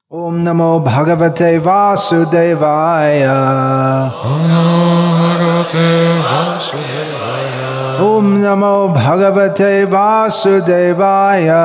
Om Namo Bhagavate Vasudevaya. Om Namo Bhagavate Vasudevaya. Om Namo Bhagavate Vasudevaya.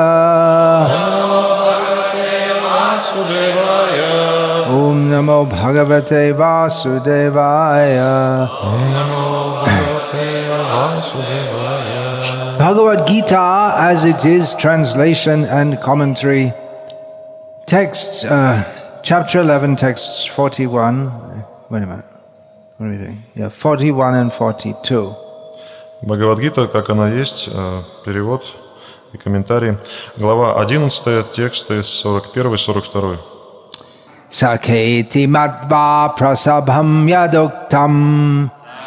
Om Namo Bhagavate Vasudevaya. Om Namo Bhagavate Vasudevaya. Bhagavad Gita, as it is, translation and commentary. Text, chapter 11, texts 41. Wait a minute. What are we doing? Yeah, 41 and 42. Бхагавад-гита, как она есть, перевод и комментарий. Глава 11, тексты 41 и 42. Saketi matva prasabham yaduktam.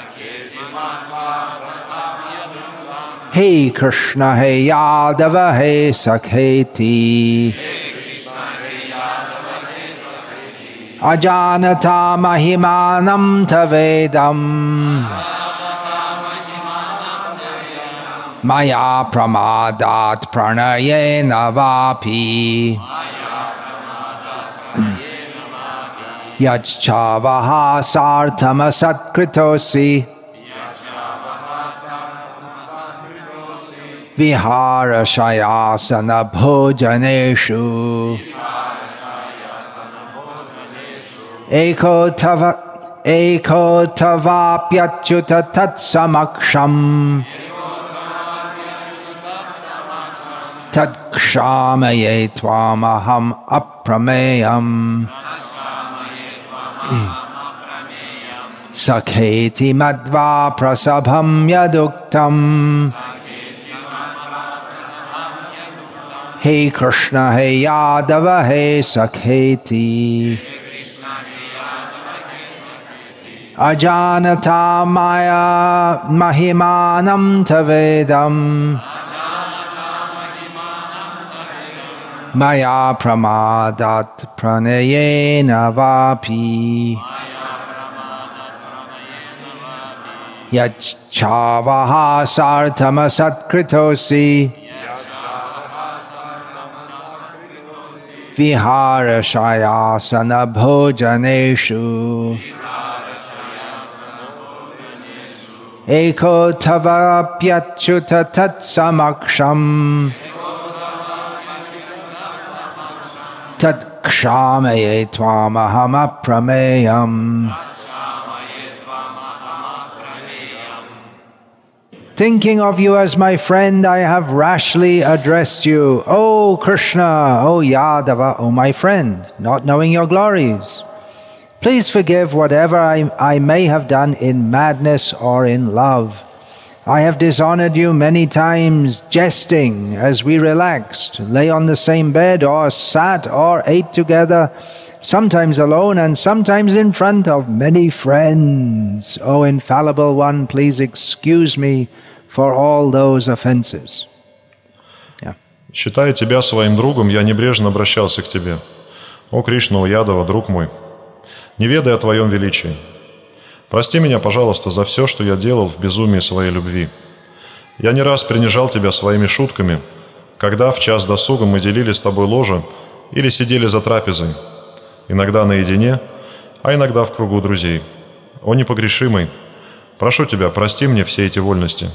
Hey Krishna, hey Yadava, hey Saketi. Ajanata mahimanam tavedam. Maya pramadat pranayena vapi. Yachchavaha sarthama satkritosi. Vihara shayasana bhojaneshu. Eko tavapyachuta tatsamaksham. Tatkshamaye tvamaham aprameyam. Sakheti madva prasabham yaduktam. Hey Krishna, hey Yadava, hey Sakheti. Ajanata maya mahimanam tavedam. Maya pramadat pranayena vapi. Yachchavaha sarthama satkritosi. Vihara shayasana bhojaneshu. Eko tavapyachuta tatsamaksham. Tatkshamaye tvamaham aprameyam. Thinking of you as my friend, I have rashly addressed you. O Krishna, O Yadava, O my friend, not knowing your glories. Please forgive whatever I may have done in madness or in love. I have dishonored you many times, jesting as we relaxed, lay on the same bed, or sat or ate together, sometimes alone and sometimes in front of many friends. O infallible one, please excuse me for all those offenses. Yeah. Считая тебя своим другом, я небрежно обращался к тебе. О Кришна, о Ядава, друг мой, не ведая о твоем величии. Прости меня, пожалуйста, за все, что я делал в безумии своей любви. Я не раз принижал тебя своими шутками, когда в час досуга мы делили с тобой ложе или сидели за трапезой, иногда наедине, а иногда в кругу друзей. О непогрешимый, прошу тебя, прости мне все эти вольности.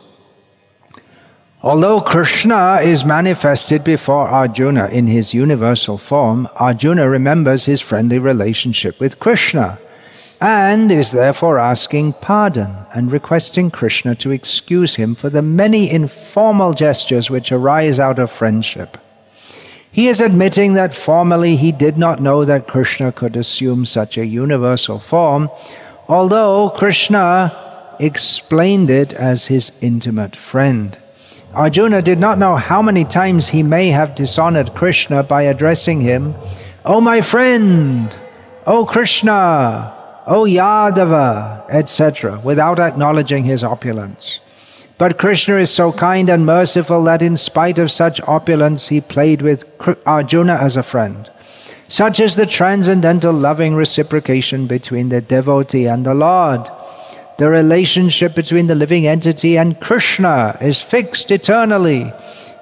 Although Krishna is manifested before Arjuna in his universal form, Arjuna remembers his friendly relationship with Krishna and is therefore asking pardon and requesting Krishna to excuse him for the many informal gestures which arise out of friendship. He is admitting that formerly he did not know that Krishna could assume such a universal form, although Krishna explained it as his intimate friend. Arjuna did not know how many times he may have dishonored Krishna by addressing him, "O my friend, O Krishna, O Yadava," etc., without acknowledging his opulence. But Krishna is so kind and merciful that in spite of such opulence, he played with Arjuna as a friend. Such is the transcendental loving reciprocation between the devotee and the Lord. The relationship between the living entity and Krishna is fixed eternally.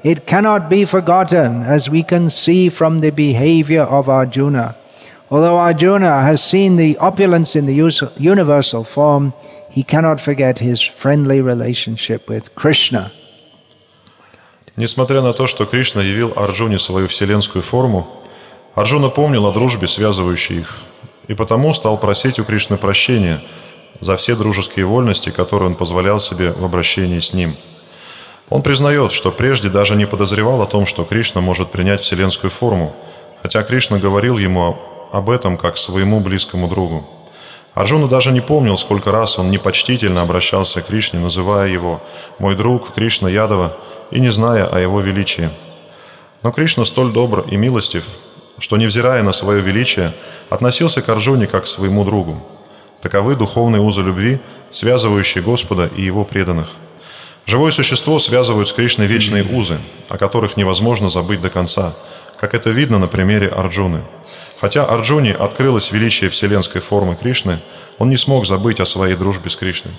it cannot be forgotten, as we can see from the behavior of Arjuna. Although Arjuna has seen the opulence in the universal form, he cannot forget his friendly relationship with Krishna. Несмотря на то, что Кришна явил Арджуне свою вселенскую форму, Арджуна помнил о дружбе, связывающей их, и потому стал просить у Кришны прощения за все дружеские вольности, которые он позволял себе в обращении с ним. Он признает, что прежде даже не подозревал о том, что Кришна может принять вселенскую форму, хотя Кришна говорил ему об этом как своему близкому другу. Арджуна даже не помнил, сколько раз он непочтительно обращался к Кришне, называя его «мой друг Кришна Ядава» и не зная о его величии. Но Кришна столь добр и милостив, что, невзирая на свое величие, относился к Арджуне как к своему другу. Таковы духовные узы любви, связывающие Господа и Его преданных. Живое существо связывают с Кришной вечные узы, о которых невозможно забыть до конца, как это видно на примере Арджуны. Хотя Арджуне открылось величие вселенской формы Кришны, он не смог забыть о своей дружбе с Кришной.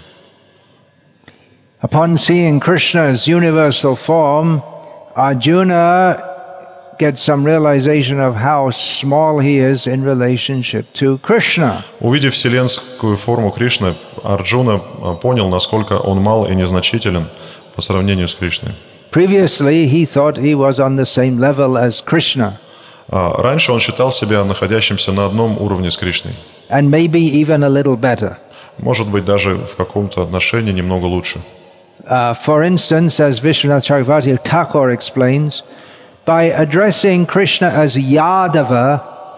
Upon seeing Krishna's universal form, Arjuna gets some realization of how small he is in relationship to Krishna. Увидев вселенскую форму Кришны, Арджуна понял, насколько он мал и незначителен по сравнению с Кришной. Previously, he thought he was on the same level as Krishna. Раньше он считал себя находящимся на одном уровне с Кришной. And maybe even a little better. Может быть, даже в каком-то отношении немного лучше. For instance, as Vishwanath Chakravarti Thakur explains, by addressing Krishna as Yadava,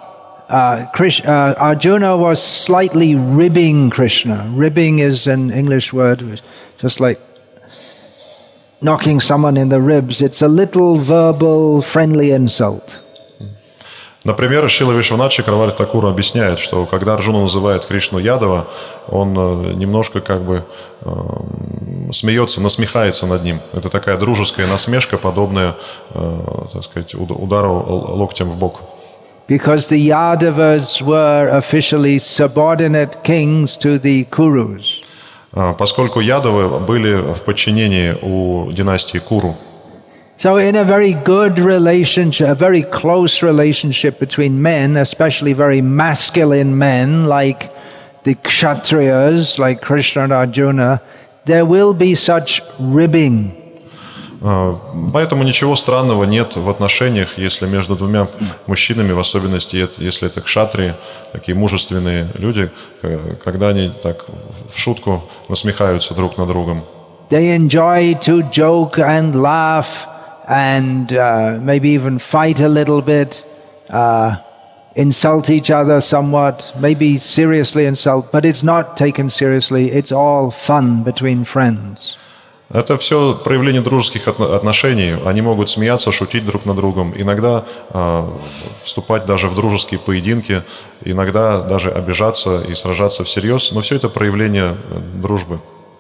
Arjuna was slightly ribbing Krishna. Ribbing is an English word, just like knocking someone in the ribs. It's a little verbal, friendly insult. Например, Шрила Вишванат Чакраварти Такур объясняет, что когда Арджуна называет Кришну Ядава, он немножко как бы смеется, насмехается над ним. Это такая дружеская насмешка, подобная, так сказать, удару локтем в бок. Because the Yadavas were officially subordinate kings to the Kurus. Поскольку Ядавы были в подчинении у династии Куру. So in a very good relationship, a very close relationship between men, especially very masculine men like the Kshatriyas, like Krishna and Arjuna, there will be such ribbing. Поэтому ничего странного нет в отношениях, если между двумя мужчинами, в особенности если это кшатрии, такие мужественные люди, когда они так в шутку насмехаются друг над другом. They enjoy to joke and laugh and maybe even fight a little bit, insult each other somewhat, maybe seriously insult, but it's not taken seriously, it's all fun between friends. Это все проявление дружеских отношений. Они могут смеяться, шутить друг над другом, иногда вступать даже в дружеские поединки, иногда даже обижаться и сражаться всерьез, но все это проявление дружбы.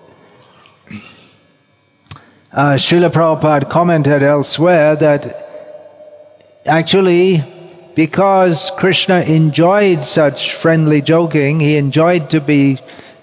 Srila Prabhupada commented elsewhere that actually, because Krishna enjoyed such friendly joking, he enjoyed to be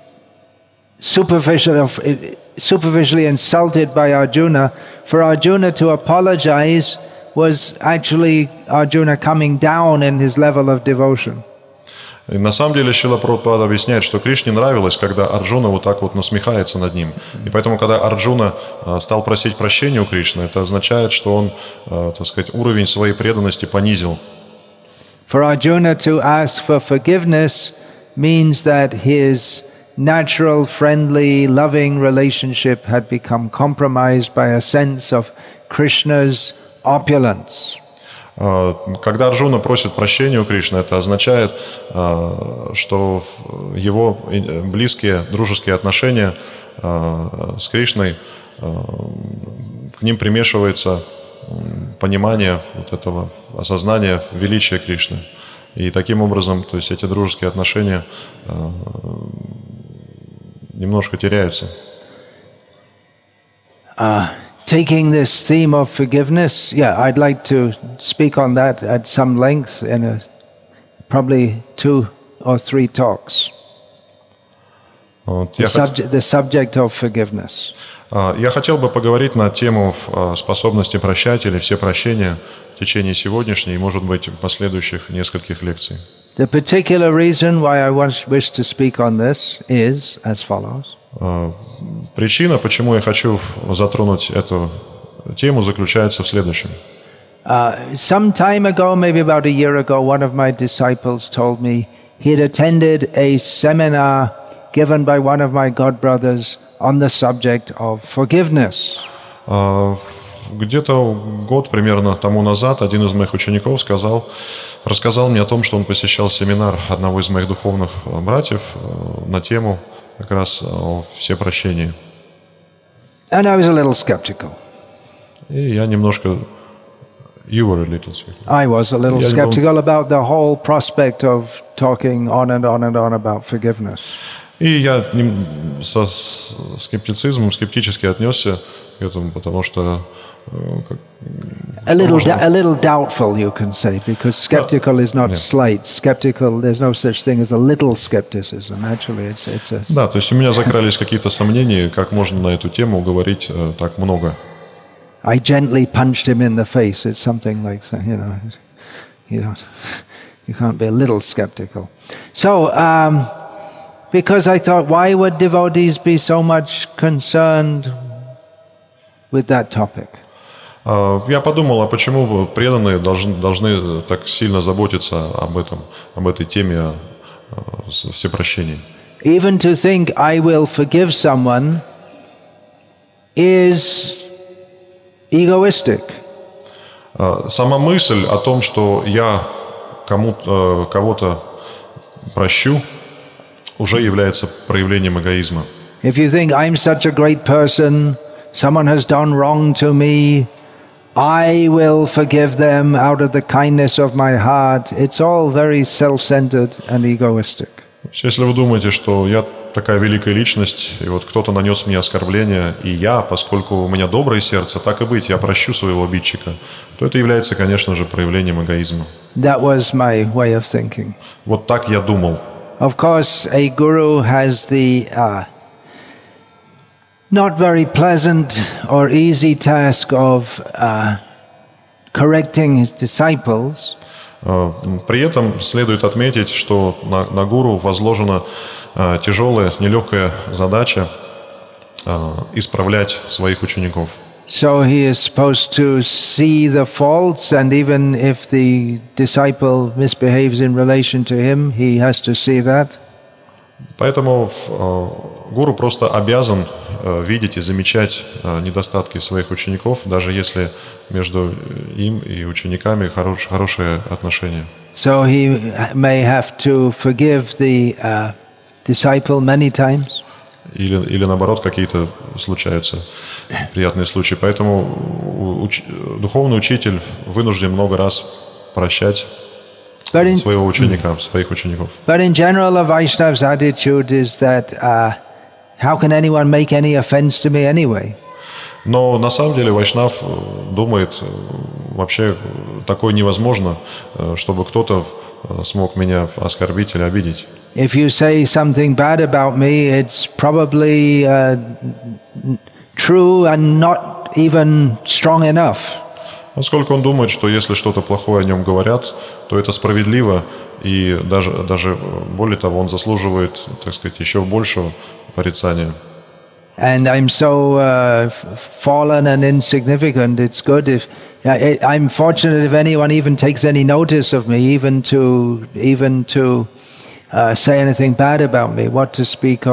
superficially insulted by Arjuna. For Arjuna to apologize was actually Arjuna coming down in his level of devotion. И на самом деле Шрила Прабхупада объясняет, что Кришне нравилось, когда Арджуна вот так вот насмехается над ним. И поэтому, когда Арджуна стал просить прощения у Кришны, это означает, что он, так сказать, уровень своей преданности понизил. For Arjuna to ask for forgiveness means that his natural, friendly, loving relationship had become compromised by a sense of Krishna's opulence. Когда Арджуна просит прощения у Кришны, это означает, что его близкие дружеские отношения с Кришной, к ним примешивается понимание вот этого осознания величия Кришны. И таким образом, то есть эти дружеские отношения немножко теряются. Taking this theme of forgiveness, I'd like to speak on that at some length in probably 2 or 3 talks. The subject of forgiveness. Я хотел бы поговорить на тему способности прощать или все прощения в течение сегодняшней и, может быть, последующих нескольких лекций. The particular reason why I wish to speak on this is as follows. Причина, почему я хочу затронуть эту тему, заключается в следующем. Some time ago, maybe about a year ago, one of my disciples told me he had attended a seminar given by one of my godbrothers on the subject of forgiveness. Где-то год примерно тому назад один из моих учеников рассказал мне о том, что он посещал семинар одного из моих духовных братьев на тему как раз о всепрощении. And I was a little skeptical. И я немножко... You were a little skeptical. I was a little skeptical about the whole prospect of talking on and on and on about forgiveness. И я со скептически отнесся к этому, потому что... A little doubtful, you can say, because skeptical is not slight. Skeptical, there's no such thing as a little skepticism. Actually, it's a... Да, то есть у меня закрались какие-то сомнения, как можно на эту тему говорить так много. I gently punched him in the face. It's something like, you can't be a little skeptical. So, because I thought, why would devotees be so much concerned with that topic? Я подумал, а почему преданные должны так сильно заботиться об этой теме всепрощения? Even to think I will forgive someone is egoistic. Сама мысль о том, что я кого-то прощу, уже является проявлением эгоизма. If you think I'm such a great person, someone has done wrong to me, I will forgive them out of the kindness of my heart. It's all very self-centered and egoistic. Если вы думаете, что я такая великая личность, и вот кто-то нанес мне оскорбление, и я, поскольку у меня доброе сердце, так и быть, я прощу своего обидчика, то это является, конечно же, проявлением эгоизма. That was my way of thinking. Вот так я думал. Of course, a guru has the not very pleasant or easy task of correcting his disciples. При этом следует отметить, что на гуру возложена тяжелая, нелегкая задача исправлять своих учеников. So he is supposed to see the faults, and even if the disciple misbehaves in relation to him, he has to see that. Поэтому гуру просто обязан видеть и замечать недостатки своих учеников, даже если между им и учениками хорошие отношения. So he may have to forgive the disciple many times. Или наоборот, какие-то случаются приятные случаи. Поэтому духовный учитель вынужден много раз прощать своего ученика, своих учеников. But in general, a Vaishnava's attitude is that how can anyone make any offense to me anyway? Но на самом деле Вайшнав думает, вообще такое невозможно, чтобы кто-то смог меня оскорбить или обидеть. If you say something bad about me, it's probably true and not even strong enough. Поскольку он думает, что если что-то плохое о нем говорят, то это справедливо, и даже более того, он заслуживает, так сказать, еще большего порицания. And I'm so fallen and insignificant. It's good if I'm fortunate if anyone even takes any notice of me, even to say anything bad about me. What to speak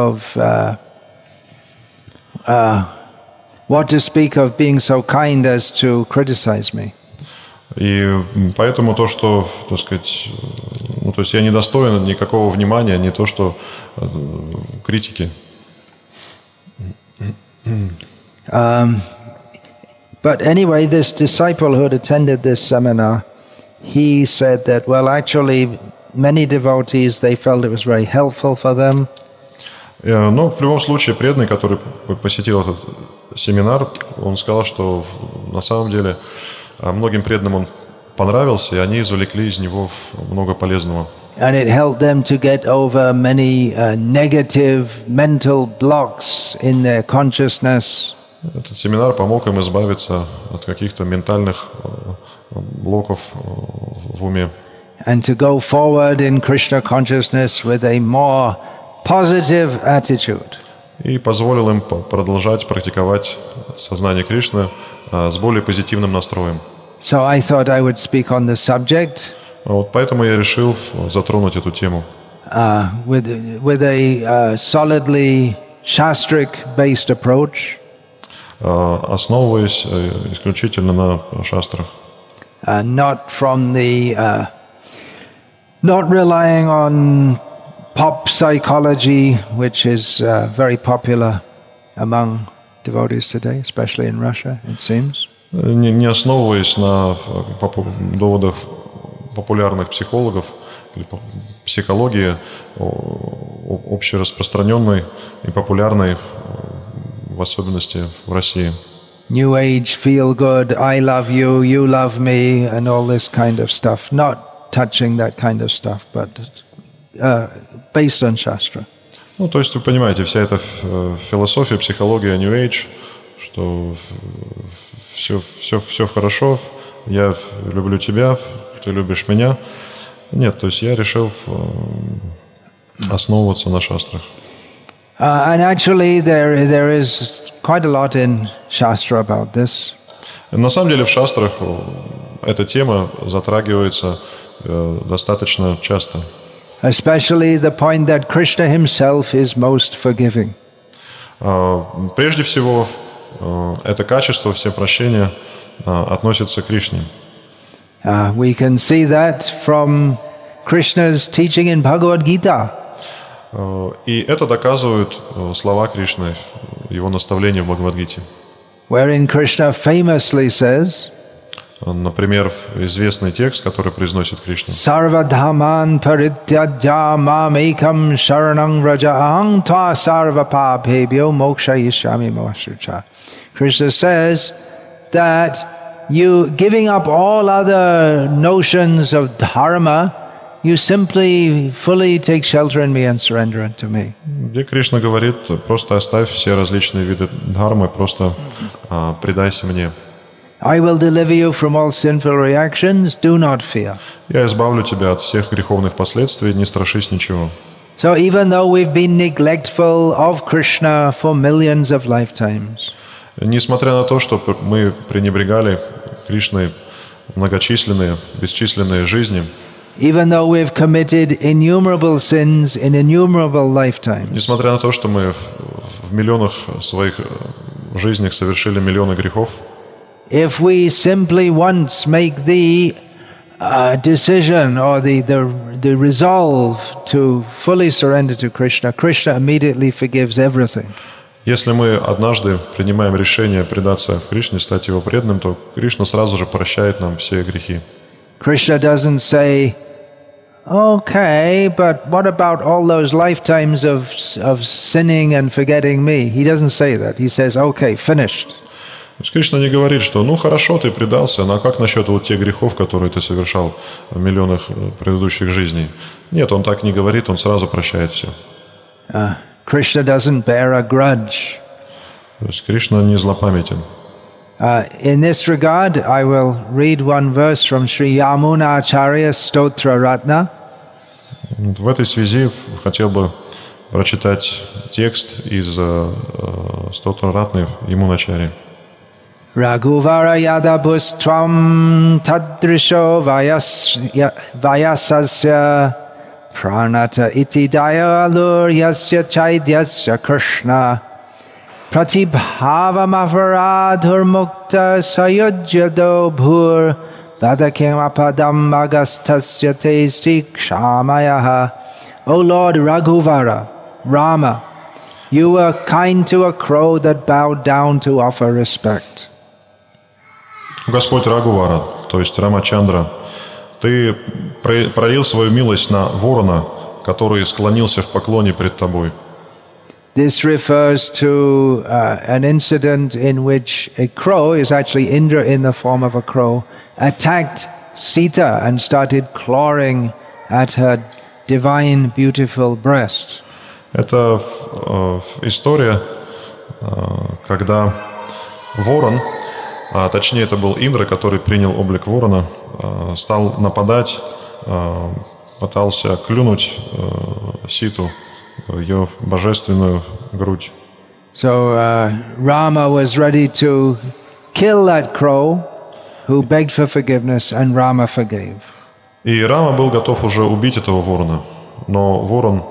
of being so kind as to criticize me. И поэтому то, что, так сказать, то есть я не достоин никакого внимания, не то, что критики. But anyway, this disciple who had attended this seminar, he said that, well, actually, many devotees, they felt it was very helpful for them. Но в любом случае преданный, который посетил этот семинар, он сказал, что на самом деле многим преданным он понравился, и они извлекли из него много полезного. And it helped them to get over many negative mental blocks in their consciousness. Этот семинар помог им избавиться от каких-то ментальных блоков в уме. And to go forward in Krishna consciousness with a more positive attitude. И позволил им продолжать практиковать сознание Кришны с более позитивным настроем. So I thought I would speak on the subject. Вот поэтому я решил затронуть эту тему. With a solidly shastric-based approach. Основываясь исключительно на шастрах. Not relying on pop psychology, which is very popular among devotees today, especially in Russia, it seems. Не основываясь на доводах популярных психологов или психологии, общераспространенной и популярной, в особенности в России. New Age, feel good, I love you, you love me, and all this kind of stuff. Not touching that kind of stuff, but based on Shastra. Ну, то есть вы понимаете, вся эта философия, психология New Age, что все хорошо, я люблю тебя, ты любишь меня. Нет, то есть я решил основываться на шастрах. And actually there is quite a lot in Shastra about this. На самом деле в шастрах эта тема затрагивается достаточно часто. Especially the point that Krishna himself is most forgiving. Прежде всего, это качество всепрощения относится к Кришне. We can see that from Krishna's teaching in Bhagavad Gita. И это доказывают слова Кришны, его наставления в Бхагавад-гите. Wherein Krishna famously says, например, известный текст, который произносит Кришна. Sarva dhamman parityajya mam ekam sharanam vraja aham tva sarva papebhyo mokshayishyami mahasrucha. Krishna says that you giving up all other notions of dharma, you simply fully take shelter in me and surrender unto me. Где Кришна говорит, просто оставь все различные виды дхармы, просто предайся мне. I will deliver you from all sinful reactions, do not fear. Я избавлю тебя от всех греховных последствий, не страшись ничего. So even though we've been neglectful of Krishna for millions of lifetimes, несмотря на то, что мы пренебрегали Кришной многочисленные, бесчисленные жизни, even though we've committed innumerable sins in innumerable lifetimes, несмотря на то, что мы в миллионах своих жизнях совершили миллионы грехов, if we simply once make the decision or the resolve to fully surrender to Krishna, Krishna immediately forgives everything. Если мы однажды принимаем решение предаться Кришне, стать его преданным, то Кришна сразу же прощает нам все грехи. Krishna doesn't say, okay, but what about all those lifetimes of sinning and forgetting me? He doesn't say that. He says, okay, finished. То есть Кришна не говорит, что ну хорошо, ты предался, но как насчет вот тех грехов, которые ты совершал в миллионах предыдущих жизней? Нет, он так не говорит, он сразу прощает все. Krishna doesn't bear a grudge. То есть Кришна не злопамятен. In this regard, I will read one verse from Sri Yamuna Acharya Stotra Ratna. В этой связи хотел бы прочитать текст из Стотра Ратны Ямуна Ачарьи. Raghuvara yadabhustvam tadrisho vayasasya pranata iti dayalur yasya chaidyasya Krishna pratibhavamaparadhur mukta sayujyado bhur vadakim apadam agastasya testi kshamayaha. O Lord Raghuvara, Rama, you were kind to a crow that bowed down to offer respect. Господь Рагувара, то есть Рамачандра, ты пролил свою милость на ворона, который склонился в поклоне пред тобой. This refers to an incident in which a crow, is actually Indra in the form of a crow, attacked Sita and started clawing at her divine, beautiful breast. Это история, когда ворон, а точнее это был Индра, который принял облик ворона, стал нападать, пытался клюнуть Ситу, ее божественную грудь. So Rama was ready to kill that crow who begged for forgiveness, and Rama forgave. И Рама был готов уже убить этого ворона, но ворон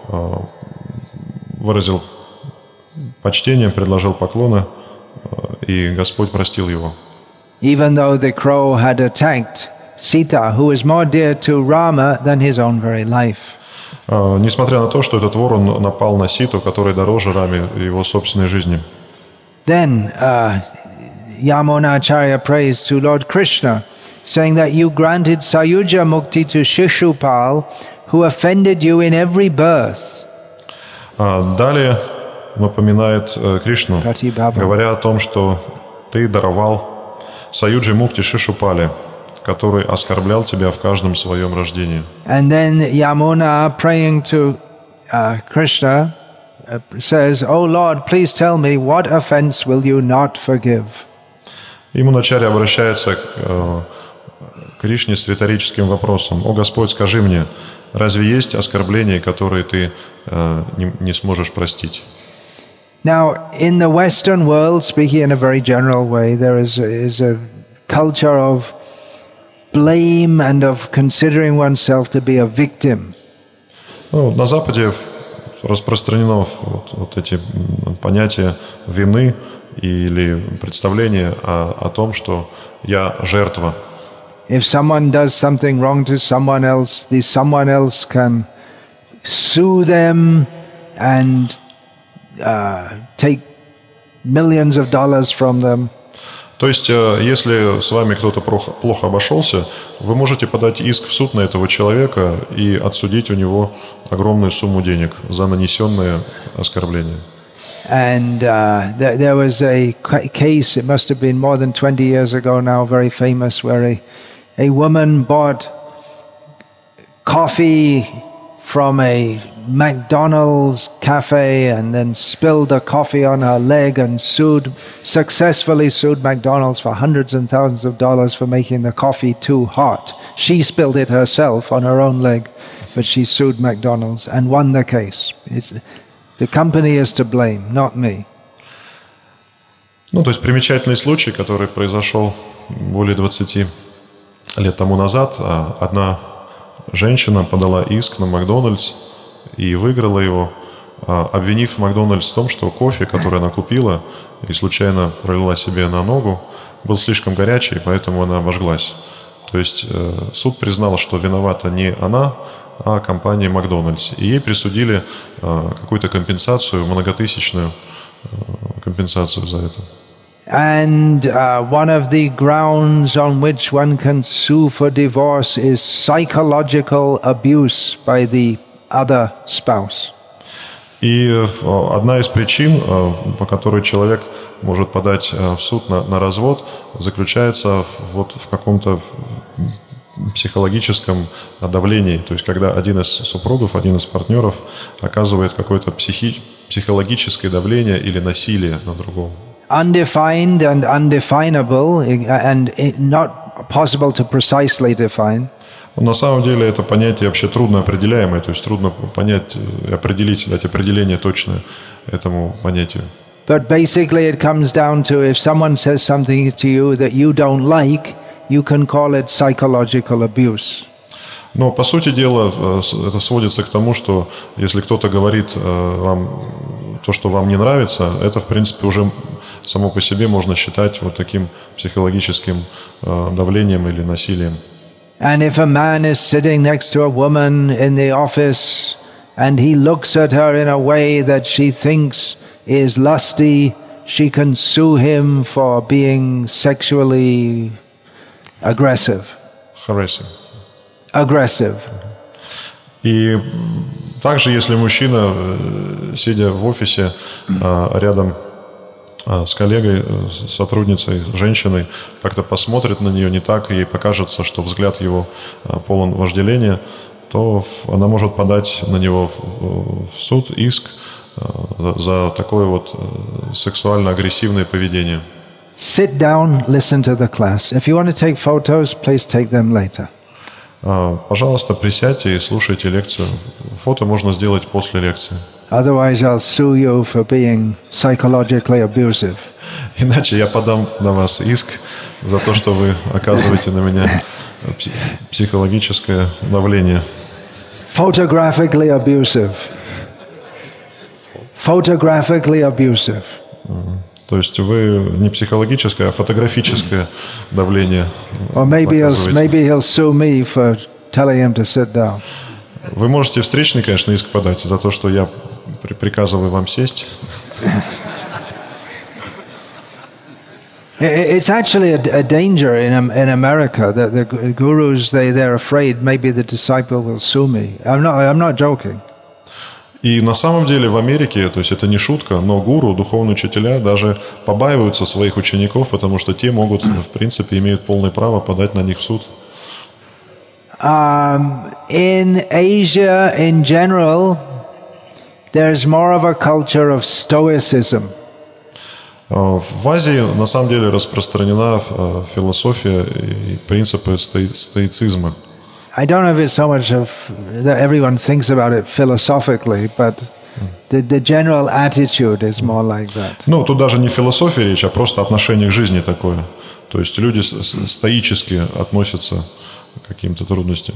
выразил почтение, предложил поклоны, и Господь простил его. Even though the crow had attacked Sita, who was more dear to Rama than his own very life. Несмотря на то, что этот ворон напал на Ситу, который дороже Раме его собственной жизни. Then Yamunacharya prays to Lord Krishna, saying that you granted Sayuja Mukti to Shishupal, who offended you in every birth. Далее напоминает Кришну, говоря о том, что ты даровал Саюджи Мукти Шишупале, который оскорблял тебя в каждом своем рождении. And then Yamuna, praying to Krishna, says, "Oh Lord, please tell me, what offense will you not forgive?" Ямуначарья обращается к Кришне с риторическим вопросом: «О Господь, скажи мне, разве есть оскорбления, которые ты не сможешь простить?» Now, in the Western world, speaking in a very general way, there is a culture of blame and of considering oneself to be a victim. На Западе распространено вот эти понятия вины или представления о том, что я жертва. If someone does something wrong to someone else, this someone else can sue them and take millions of dollars from them. То есть, если с вами кто-то плохо обошелся, вы можете подать иск в суд на этого человека и отсудить у него огромную сумму денег за нанесенное оскорбление. And there was a case, it must have been more than 20 years ago now, very famous, where a woman bought coffee from a McDonald's cafe and then spilled the coffee on her leg and successfully sued McDonald's for hundreds and thousands of dollars for making the coffee too hot. She spilled it herself on her own leg, but she sued McDonald's and won the case. The company is to blame, not me. То есть примечательный случай, который произошел более 20 лет тому назад. Одна женщина подала иск на Макдональдс и выиграла его, обвинив Макдональдс в том, что кофе, который она купила и случайно пролила себе на ногу, был слишком горячий, поэтому она обожглась. То есть суд признал, что виновата не она, а компания Макдональдс. И ей присудили какую-то компенсацию, многотысячную компенсацию за это. And one of the grounds on which one can sue for divorce is psychological abuse by the other spouse. И одна из причин, по которой человек может подать в суд на развод, заключается в каком-то психологическом давлении. То есть, когда один из супругов, один из партнеров оказывает какое-то психологическое давление или насилие на другого. Undefined and undefinable, and not possible to precisely define. На самом деле это понятие вообще трудно определяемое, то есть трудно понять и определить, дать определение точное этому понятию. But basically it comes down to if someone says something to you that you don't like, you can call it psychological abuse. Но по сути дела это сводится к тому, что если кто-то говорит вам то, что вам не нравится, это в принципе уже само по себе можно считать вот таким психологическим давлением или насилием. And if a man is sitting next to a woman in the office and he looks at her in a way that she thinks is lusty, she can sue him for being sexually aggressive. Harassing. Aggressive. И также, если мужчина, сидя в офисе рядом с коллегой, с сотрудницей, с женщиной, как-то посмотрит на нее не так, и ей покажется, что взгляд его полон вожделения, то она может подать на него в суд иск за такое вот сексуально-агрессивное поведение. sit down, listen to the class. If you want to take photos, please take them later. Пожалуйста, присядьте и слушайте лекцию. Фото можно сделать после лекции. Otherwise, I'll sue you for being psychologically abusive. Иначе я подам на вас иск за то, что вы оказываете на меня психологическое давление. Photographically abusive. Photographically abusive. То есть вы не психологическое, а фотографическое давление. Or maybe he'll sue me for telling him to sit down. Вы можете встречный, конечно, иск подать за то, что я приказываю вам сесть. It's actually a danger in America that the gurus they're afraid maybe the disciple will sue me. I'm not joking. И на самом деле в Америке, то есть это не шутка, но гуру, духовные учителя даже побаиваются своих учеников, потому что те могут, в принципе, имеют полное право подать на них в суд. In Asia, in general, there's more of a culture of stoicism. В Азии на самом деле распространена философия и принципы стоицизма. I don't know if it's so much of that everyone thinks about it philosophically, but the general attitude is more like that. Ну, тут даже не философия речь, а просто отношение к жизни такое. То есть люди стоически относятся к каким-то трудностям.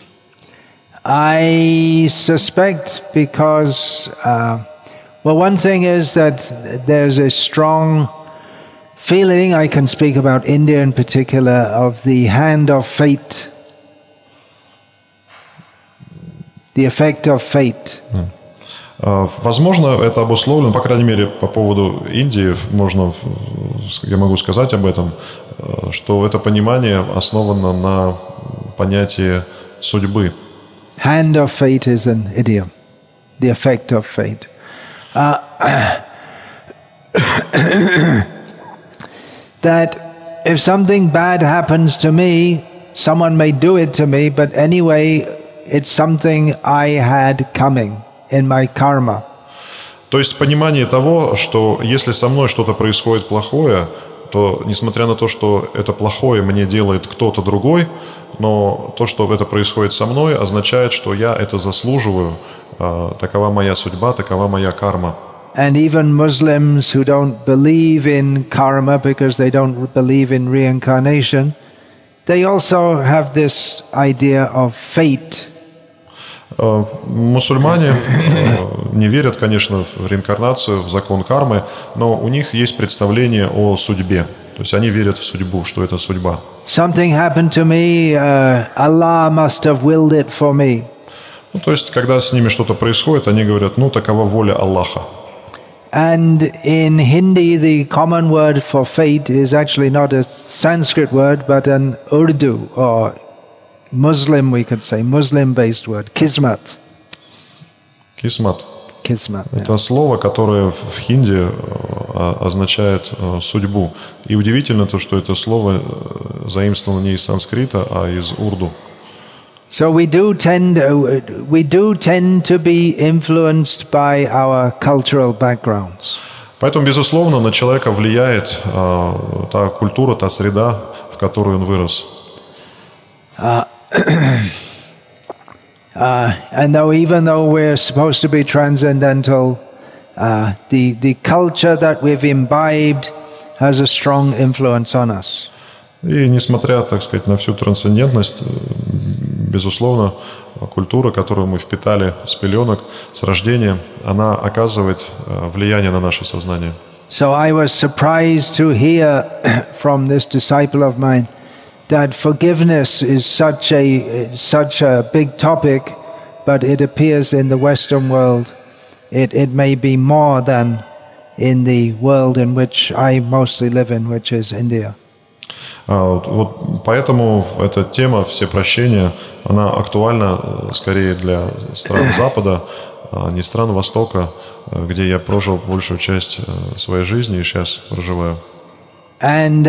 I suspect because, well, one thing is that there's a strong feeling, I can speak about India in particular, of the hand of fate. The effect of fate. Возможно, это обусловлено, по крайней мере, по поводу Индии, я могу сказать об этом, что это понимание основано на понятии судьбы. Hand of fate is an idiom. The effect of fate. That if something bad happens to me, someone may do it to me, but anyway, it's something I had coming in my karma. То есть понимание того, что если со мной что-то происходит плохое, то несмотря на то, что это плохое мне делает кто-то другой, но то, что это происходит со мной, означает, что я это заслуживаю. Такова моя судьба, такова моя карма. And even Muslims who don't believe in karma because they don't believe in reincarnation, they also have this idea of fate. Мусульмане не верят, конечно, в реинкарнацию, в закон кармы, но у них есть представление о судьбе. То есть они верят в судьбу, что это судьба. Something happened to me, Allah must have willed it for me. Ну, то есть, когда с ними что-то происходит, они говорят, ну, такова воля Аллаха. And in Hindi, the common word for fate is actually not a Sanskrit word, but an Urdu or Muslim, we could say, Muslim-based word, kismat. Кисмат. Kismat. Это слово, которое в хинди означает судьбу. И удивительно то, что это слово заимствовано не из санскрита, а из урду. So we do tend to be influenced by our cultural backgrounds. Поэтому, безусловно, на человека влияет та культура, та среда, в которой он вырос. And even though we're supposed to be transcendental, the culture that we've imbibed has a strong influence on us. И несмотря, так сказать, на всю трансцендентность, безусловно, культура, которую мы впитали с пеленок, с рождения, она оказывает влияние на наше сознание. So I was surprised to hear from this disciple of mine that forgiveness is such a big topic, but it appears in the Western world, it may be more than in the world in which I mostly live in, which is India. Вот поэтому эта тема всепрощения, она актуальна скорее для стран Запада, а не стран Востока, где я прожил большую часть своей жизни и сейчас проживаю. And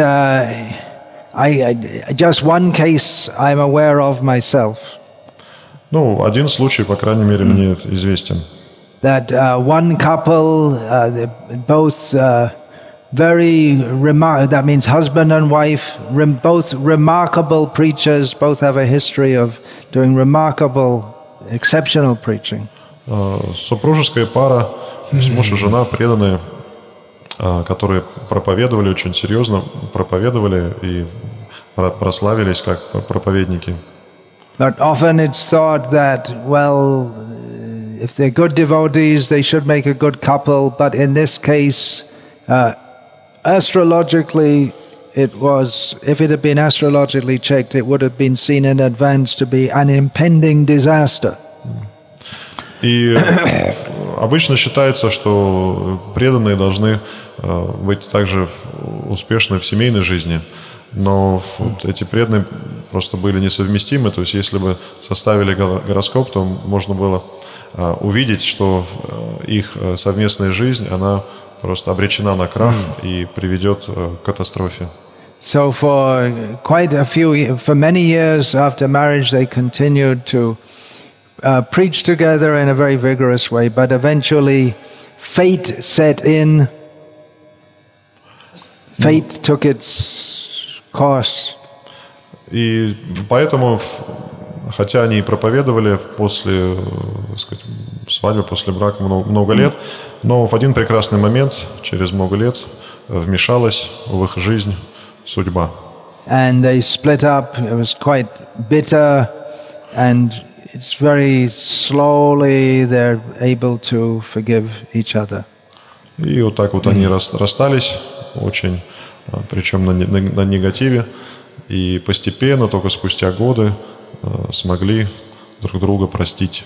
just one case I'm aware of myself. Ну, один случай, по крайней мере, мне известен. That one couple, both that means husband and wife, both remarkable preachers, both have a history of doing remarkable, exceptional preaching. Супружеская пара, муж и жена, преданные, которые проповедовали очень серьезно, проповедовали и прославились как проповедники. But often it's thought that, well, if they're good devotees, they should make a good couple. But in this case, astrologically, if it had been astrologically checked, it would have been seen in advance to be an impending disaster. И обычно считается, что преданные должны быть также успешны в семейной жизни, но вот эти преданные просто были несовместимы. То есть, если бы составили гороскоп, то можно было увидеть, что их совместная жизнь, она просто обречена на крах и приведет к катастрофе. So for many years after marriage, they continued to preach together in a very vigorous way, but eventually fate set in. Fate took its course. И поэтому, хотя они и проповедовали после, так сказать, свадьбы, после брака много лет, но в один прекрасный момент, через много лет, вмешалась в их жизнь судьба. And they split up. It was quite bitter, and it's very slowly they're able to forgive each other. И вот так вот они расстались, очень, причем на негативе, и постепенно, только спустя годы, смогли друг друга простить.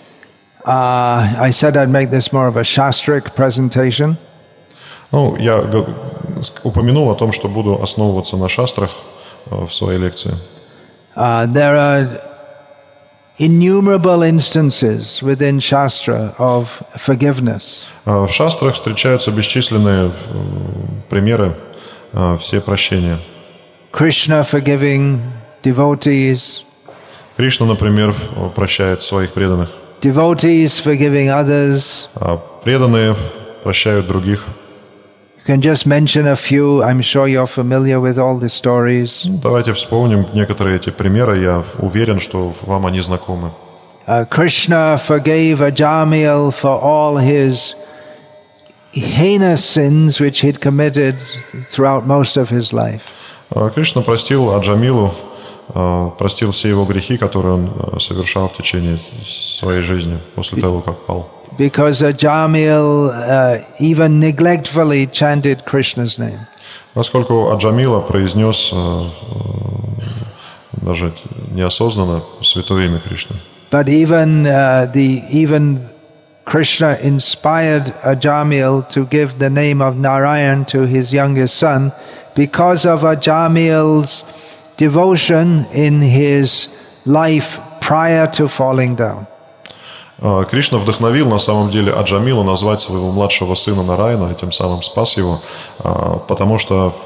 I said I'd make this more of a Shastric presentation. Ну, я упомянул о том, что буду основываться на шастрах в своей лекции. There are innumerable instances within Shastra of forgiveness. В шастрах встречаются бесчисленные примеры все прощения. Krishna forgiving devotees. Кришна, например, прощает своих преданных. Devotees forgiving others. Преданные прощают других. You can just mention a few. I'm sure you're familiar with all the stories. Давайте вспомним некоторые эти примеры. Я уверен, что вам они знакомы. Krishna forgave Ajamil for all his heinous sins which he'd committed throughout most of his life. Кришна простил Аджамилу, простил все его грехи, которые он совершал в течение своей жизни после того, как пал. Because Ajamil even neglectfully chanted Krishna's name. Поскольку Аджамила произнес даже неосознанно святое имя Кришны. But even Krishna inspired Ajamil to give the name of Narayan to his youngest son because of Ajamil's devotion in his life prior to falling down. Кришна вдохновил на самом деле Аджамилу назвать своего младшего сына Нараяна, и тем самым спас его, потому что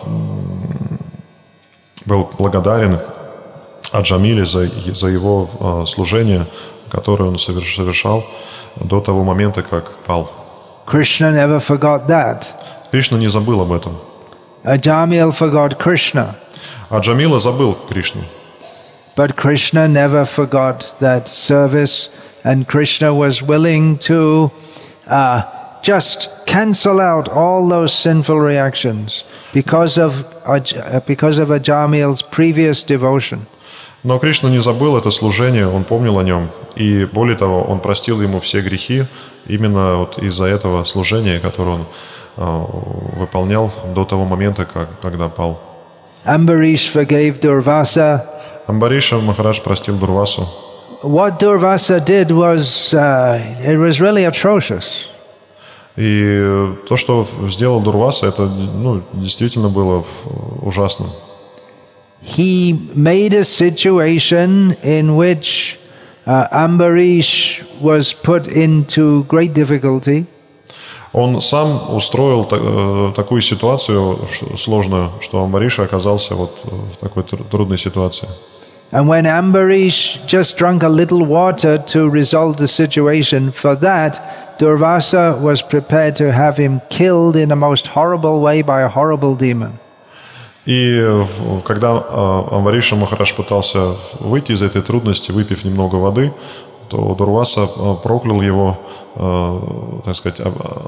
был благодарен Аджамиле за его служение, которое он совершал до того момента, как пал. Krishna never forgot that. Кришна не забыл об этом. Ajamil forgot Krishna. Аджамила забыл Кришну. But Krishna never forgot that service, and Krishna was willing to just cancel out all those sinful reactions because of Ajamil's previous devotion. Но Кришна не забыл это служение, он помнил о нем. И более того, он простил ему все грехи именно вот из-за этого служения, которое он выполнял до того момента, когда пал. Ambarish forgave Durvasa. Амбариша Махарадж простил Дурвасу. What Durvasa did was really atrocious. И то, что сделал Дурваса, это действительно было ужасно. He made a situation in which Ambarish was put into great difficulty. Он сам устроил такую ситуацию сложную, что Амбариша оказался вот в такой трудной ситуации. And when Ambarish just drank a little water to resolve the situation, for that, Durvasa was prepared to have him killed in a most horrible way by a horrible demon. И когда Амбариша Махарадж пытался выйти из этой трудности, выпив немного воды, то Дурваса проклял его, так сказать,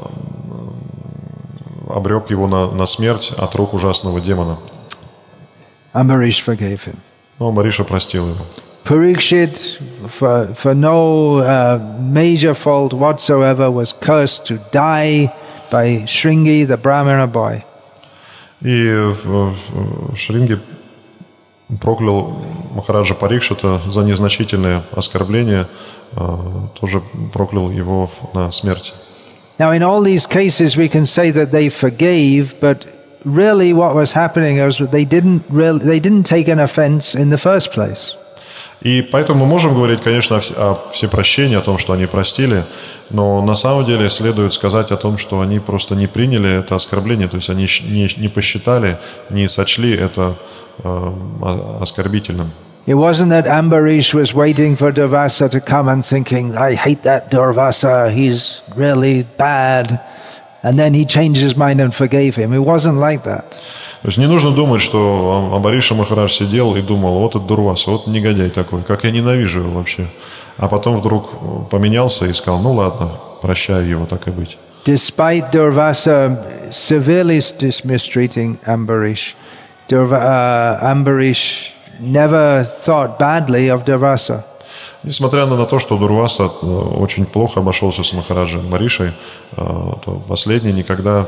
обрек его на смерть от рук ужасного демона. Ambarish forgave him. Но Амбариша простил его. Parikshit, for no major fault whatsoever, was cursed to die by Shringi, the Brahmana boy. И Шринги проклял Махараджа Парикшита за незначительное оскорбление, тоже проклял его на смерть. Now, in all these cases, we can say that they forgave, but really, what was happening was they didn't take an offense in the first place. И поэтому мы можем говорить, конечно, о всепрощении, о том, что они простили, но на самом деле следует сказать о том, что они просто не приняли это оскорбление, то есть они не посчитали, не сочли это оскорбительным. It wasn't that Ambarish was waiting for Durvasa to come and thinking, I hate that Durvasa, he's really bad. And then he changed his mind and forgave him. It wasn't like that. То есть не нужно думать, что Амбариша Махарадж сидел и думал, вот этот Дурваса, вот негодяй такой, как я ненавижу его вообще. А потом вдруг поменялся и сказал, ну ладно, прощаю его, так и быть. Despite Durvasa severely mistreating Ambarish, Ambarish never thought badly of Durvasa. Несмотря на то, что Дурваса очень плохо обошелся с Махараджем Амбаришей, то последний никогда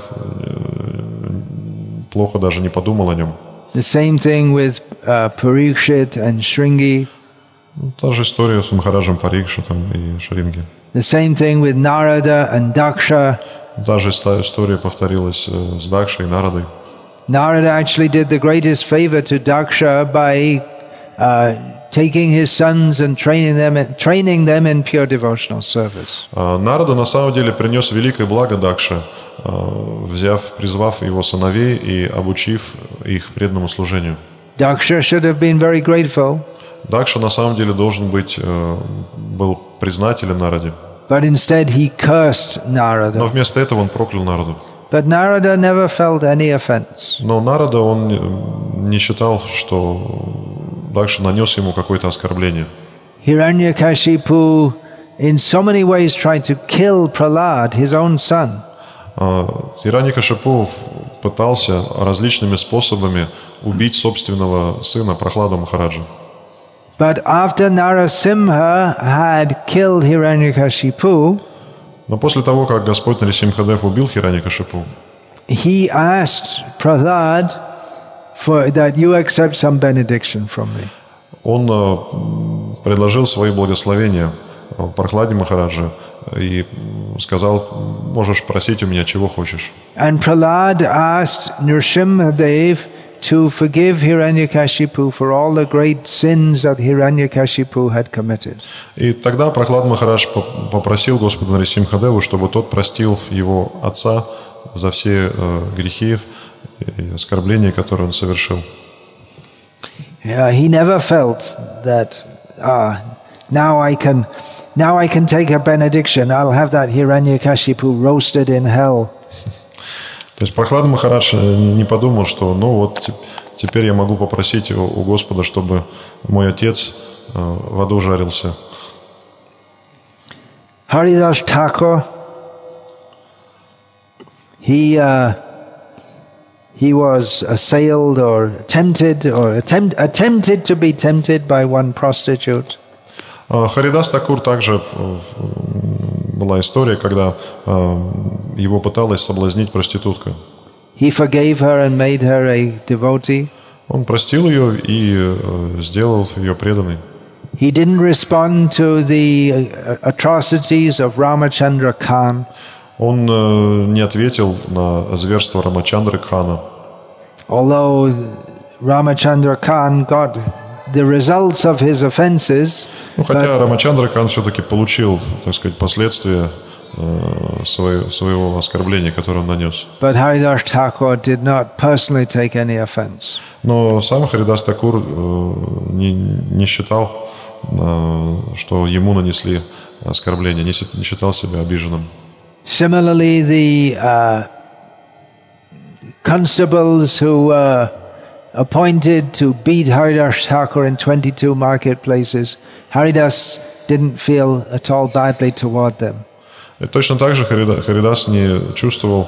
плохо даже не подумал о нем. The same thing with Parikshit and Shringi. Та же история с Махараджем Парикшитом и Шринги. The same thing with Narada and Daksha. Та же история повторилась с Дакшей и Нарадой. Narada actually did the greatest favor to Daksha by taking his sons and training them in pure devotional service. Нарада на самом деле принес великое благо Дакше, призвав его сыновей и обучив их преданному служению. Daksha should have been very grateful. Дакша на самом деле был признателен Нараде. But instead he cursed Narada. Но вместо этого он проклял Нараду. But Narada never felt any offense. Но Нарада, он не считал, что Дакша нанес ему какое-то оскорбление. Hiranyakashipu in so many ways tried to kill Prahlad, his own son. Хираньякашипу пытался различными способами убить собственного сына Прахладу Махараджа. But after Narasimha had killed Hiranyakashipu, но после того, как Господь Нарисимхадев убил Хираньякашипу, he asked Prahlad that you accept some benediction from me. Он предложил свои благословения Прахладе Махараджа и сказал, можешь просить у меня чего хочешь. And Prahlad asked Nrsimhadev to forgive Hiranyakashipu for all the great sins that Hiranyakashipu had committed. И тогда Прахлад Махарадж попросил Господа Нарисимхадеву, чтобы тот простил его отца за все грехи и оскорбления, которые он совершил. He never felt that now I can take a benediction. I'll have that Hiranyakashipu roasted in hell. То есть Прахлад Махарадж не подумал, что ну вот теперь я могу попросить у Господа, чтобы мой отец в аду жарился. Haridas Thakur, he was assailed or attempted to be tempted by one prostitute. Харидас Такур также была история, когда его пыталась соблазнить проститутка. He forgave her and made her a devotee. Он простил ее и сделал ее преданной. He didn't respond to the atrocities of Ramachandra Khan. Он не ответил на зверство Рамачандры Хана. Although Ramachandra Khan got the results of his offenses, хотя Рамачандра Хан все-таки получил, так сказать, последствия своего оскорбления, которое он нанес. But Haridas Thakur did not personally take any offense. Но сам Харидас Такур не считал, что ему нанесли оскорбление, не считал себя обиженным. Similarly, the constables who were appointed to beat Haridas Thakur in 22 marketplaces, Haridas didn't feel at all badly toward them. И точно так же Харидас не чувствовал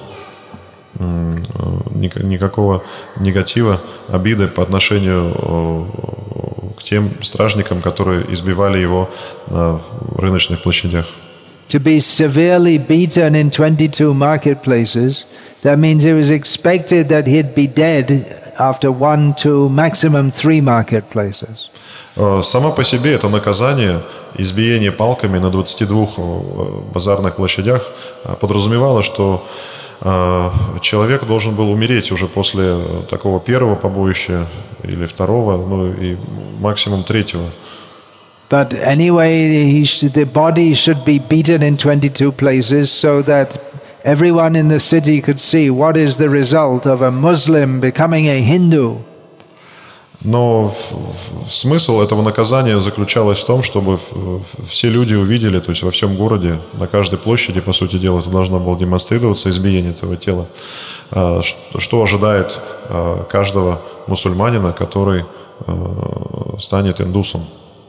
никакого негатива, обиды по отношению к тем стражникам, которые избивали его на рыночных площадях. To be severely beaten in 22 marketplaces, that means it was expected that he'd be dead after 1, 2, maximum 3 marketplaces. Само по себе это наказание, избиение палками на 22 базарных площадях подразумевало, что человек должен был умереть уже после такого первого побоища или второго, ну и максимум третьего. But anyway, the body should be beaten in 22 places so that everyone in the city could see what is the result of a Muslim becoming a Hindu. Но смысл этого наказания заключалось в том, чтобы все люди увидели, то есть во всем городе, на каждой площади, по сути дела, это должно было демонстрироваться избиение этого тела, что ожидает каждого мусульманина, который станет индусом.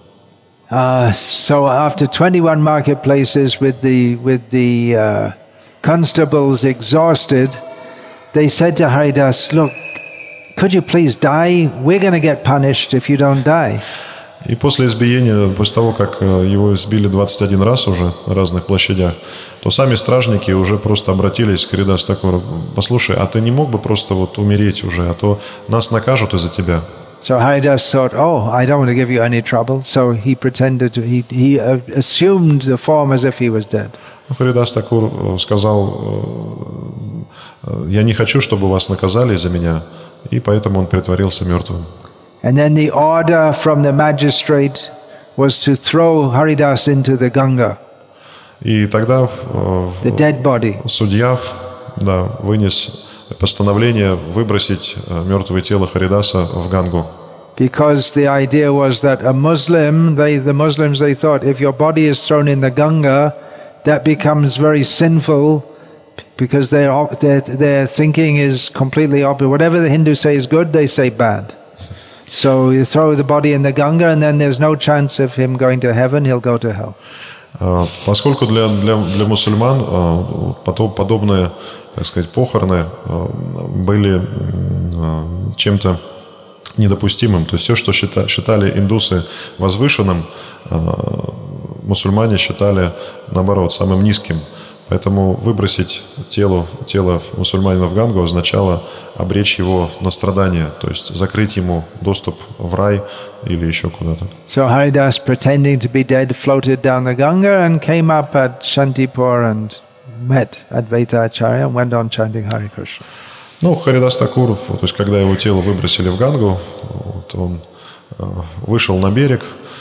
So after 21 marketplaces with the constables exhausted, they said to Haridas, "Look, could you please die? We're going to get punished if you don't die." И после избиения, после того, как его избили 21 раз уже на разных площадях, то сами стражники уже просто обратились к Харидасу Такуру: «Послушай, а ты не мог бы просто вот умереть уже, а то нас накажут из-за тебя». So Haridas thought, "Oh, I don't want to give you any trouble." So he pretended to, he assumed the form as if he was dead. Харидас Такур сказал: «Я не хочу, чтобы вас наказали из-за меня», и поэтому он притворился мертвым. And then the order from the magistrate was to throw Haridas into the Ganga. И тогда the dead body. Судья вынес постановление выбросить мертвое тело Харидаса в Гангу. Because the idea was that a Muslim, the Muslims, they thought if your body is thrown in the Ganga, that becomes very sinful, because their thinking is completely opposite. Whatever the Hindus say is good, they say bad. So you throw the body in the Ganga, and then there's no chance of him going to heaven, he'll go to hell. Поскольку для мусульман подобные, так сказать, похороны были чем-то недопустимым, то есть все, что считали индусы возвышенным, мусульмане считали, наоборот, самым низким. Поэтому выбросить тело мусульманина в Гангу означало обречь его на страдания, то есть закрыть ему доступ в рай или еще куда-то. So Haridas, pretending to be dead, floated down the Ganga and came up at Shantipur and met Advaita Acharya and went on chanting Hare Krishna. Харидас Такур, то есть когда его тело выбросили в Гангу, он вышел на берег,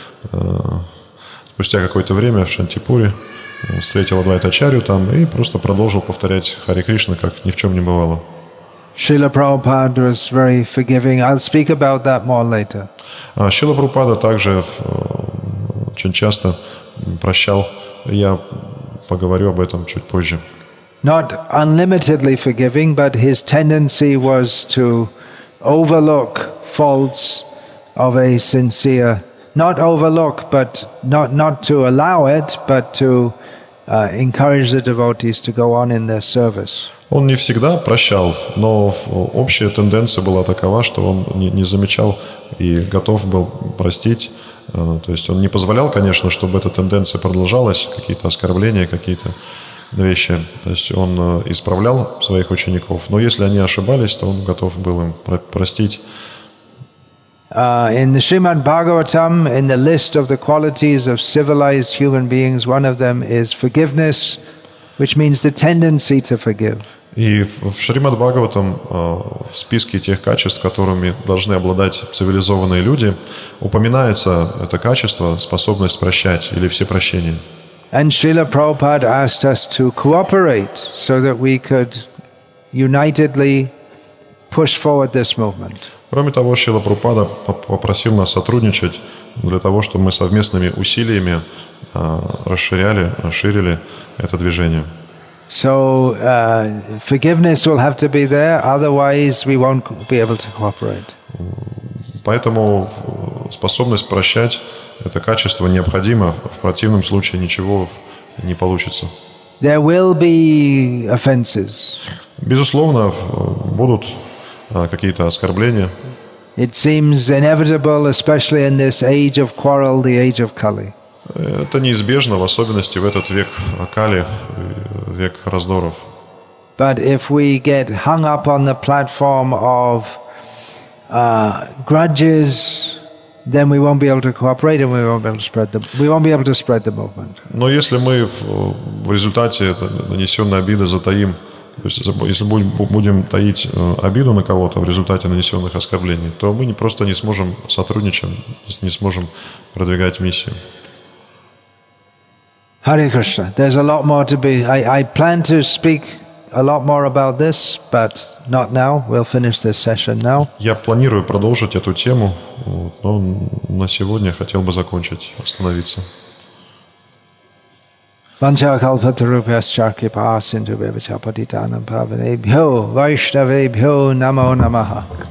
спустя какое-то время в Шантипуре встретил Адвайта Ачарью там и просто продолжил повторять Харе Кришна, как ни в чем не бывало. Srila Prabhupada was very forgiving. I'll speak about that more later. Шрила Прабхупада также очень часто прощал. Я поговорю об этом чуть позже. Not unlimitedly forgiving, but his tendency was to overlook faults of a sincere, not overlook, but not to allow it, but to encourage the devotees to go on in their service. Он не всегда прощал, но общая тенденция была такова, что он не замечал и готов был простить. То есть он не позволял, конечно, чтобы эта тенденция продолжалась, какие-то оскорбления, какие-то вещи. То есть он исправлял своих учеников, но если они ошибались, то он готов был им простить. In the Srimad Bhagavatam, in the list of the qualities of civilized human beings, one of them is forgiveness, which means the tendency to forgive. И в Шримад Бхагаватам, в списке тех качеств, которыми должны обладать цивилизованные люди, упоминается это качество, способность прощать или всепрощение. And Srila Prabhupada asked us to cooperate so that we could unitedly push forward this movement. Кроме того, Шрила Прабхупада попросил нас сотрудничать для того, чтобы мы совместными усилиями расширили это движение. So forgiveness will have to be there, otherwise we won't be able to cooperate. Поэтому способность прощать – это качество необходимо, в противном случае ничего не получится. There will be offenses. Безусловно, будут какие-то оскорбления. It seems inevitable, especially in this age of quarrel, the age of Kali. Это неизбежно, в особенности в этот век Кали, век раздоров. But if we get hung up on the platform of grudges, then we won't be able to cooperate and we won't be able to spread the movement. Но если мы в результате нанесенной обиды затаим, то есть если будем таить обиду на кого-то в результате нанесенных оскорблений, то мы просто не сможем сотрудничать, не сможем продвигать миссию. Hare Krishna. There's a lot more to be. I plan to speak a lot more about this, but not now. We'll finish this session now. Я планирую продолжить эту тему, но на сегодня хотел бы остановиться. Vanchakalpatarupyascha kripa sindhu bhavacha patitanam pavanebhyo vaishnavebhyo namo namaha.